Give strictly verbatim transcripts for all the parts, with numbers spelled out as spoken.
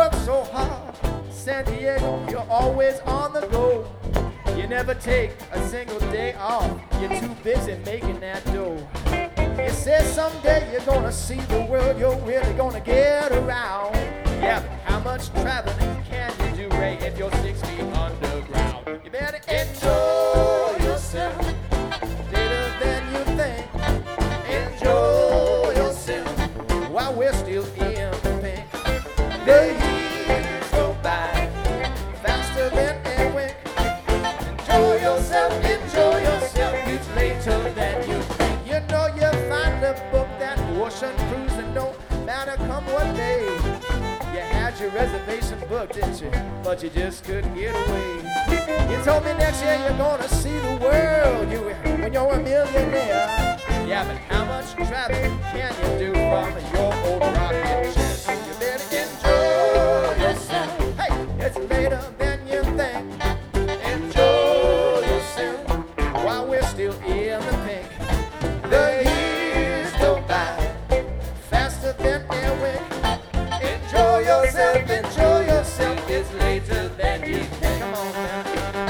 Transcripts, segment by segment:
work so hard. San Diego, you're always on the go. You never take a single day off. You're too busy making that dough. You say someday you're gonna see the world, you're really gonna get around. Yeah, but how much traveling can you do, Ray, if you're six feet underground? You better enjoy yourself later than you think. Enjoy yourself while we're still in the pink. The years go by faster than a wink. Enjoy yourself, enjoy yourself. It's later than you think. You know you finally booked that ocean cruise, and no matter come what day. You had your reservation booked, didn't you? But you just couldn't get away. You told me next year you're gonna see the world you when you're a millionaire. Yeah, but how much traveling can you do from your old rocket chair? So you better enjoy yourself. Hey, it's later than you think. Enjoy yourself while we're still in the pink. The years go by faster than a wink. Enjoy yourself, enjoy yourself. It's later than you think. Come on now.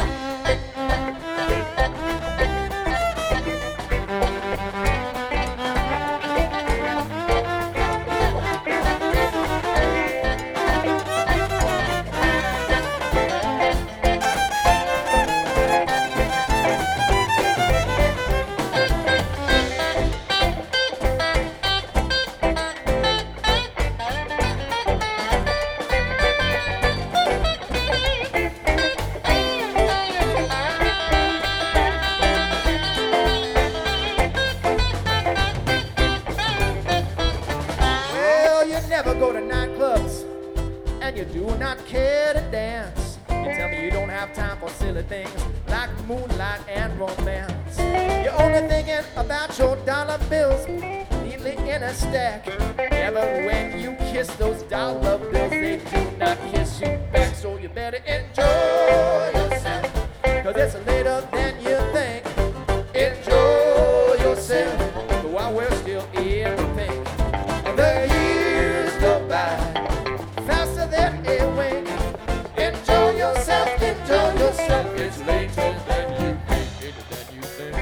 Never go to nightclubs, and you do not care to dance. You tell me you don't have time for silly things like moonlight and romance. You're only thinking about your dollar bills neatly in a stack. Yeah, but when you kiss those dollar bills, they do not kiss you back. So you better enjoy yourself, cause it's later than you think. Enjoy yourself while we're still in the pink. The years go by faster than a wink. Enjoy yourself, enjoy yourself. It's later than you think, later than you think.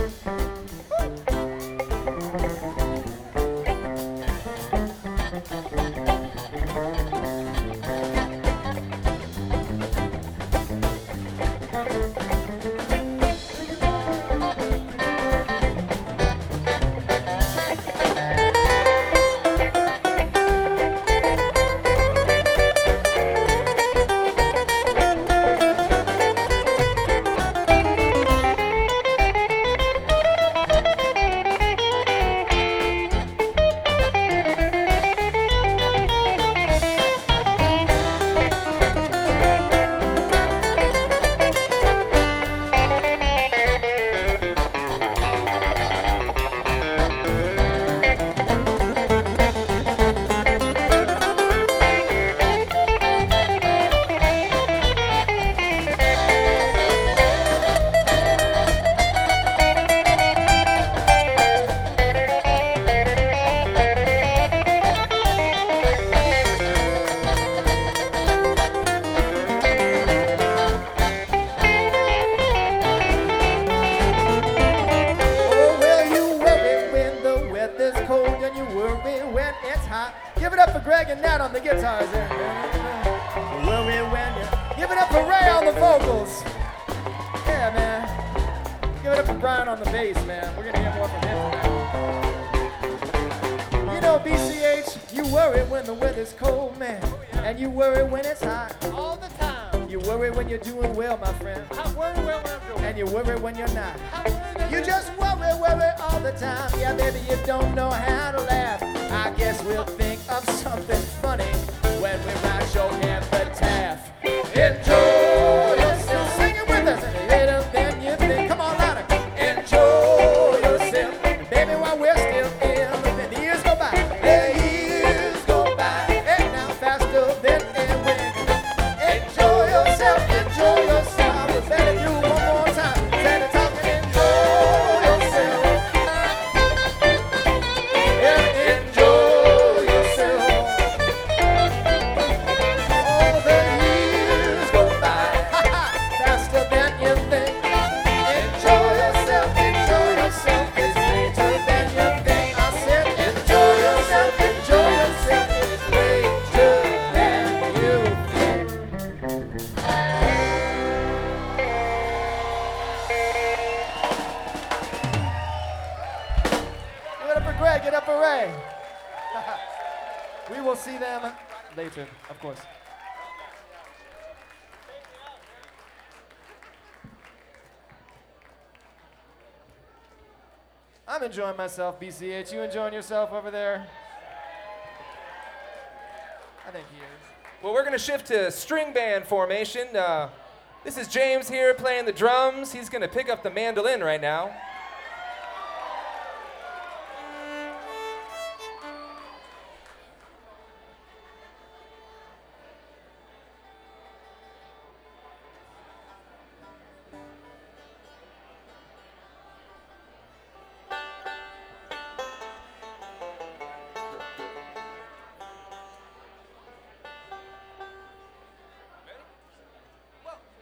Give it up for Greg and Nat on the guitars there. Worry when you give it up for Ray on the vocals. Yeah, man. Give it up for Brian on the bass, man. We're gonna get more from him tonight. You know, B C H, you worry when the weather's cold, man, and you worry when it's hot. All the time. You worry when you're doing well, my friend, I worry well when I'm doing. and you worry when you're not. I worry You just worry, worry all the time. Yeah, baby, you don't know how to laugh. I guess we'll think of something funny when we write your epitaph. Enjoy yourself. Sing it with us. Later than you think. Come on, louder. Enjoy yourself. Baby, while we're still in the years go by. The years go by. And now faster than a wink. Enjoy yourself. Enjoy yourself. It's better do one more time. Instead of talking, enjoy yourself. Yeah, enjoy yourself. Give it up for Ray. We will see them later, of course. I'm enjoying myself, B C H. You enjoying yourself over there? I think he is. Well, we're going to shift to string band formation. Uh, this is James here playing the drums. He's going to pick up the mandolin right now.